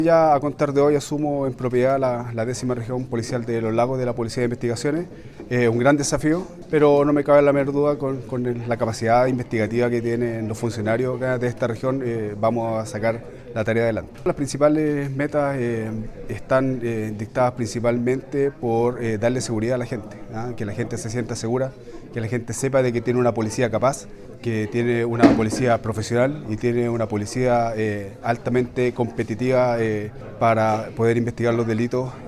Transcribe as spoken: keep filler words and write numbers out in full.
Ya a contar de hoy asumo en propiedad la, la décima región policial de Los Lagos de la Policía de Investigaciones. Es un gran desafío, pero no me cabe la menor duda con, con el- la capacidad investigativa que tienen los funcionarios acá de esta región, eh, vamos a sacar la tarea adelante. Las principales metas eh, están eh, dictadas principalmente por eh, darle seguridad a la gente, ¿ah? Que la gente se sienta segura, que la gente sepa de que tiene una policía capaz, que tiene una policía profesional y tiene una policía eh, altamente competitiva eh, para poder investigar los delitos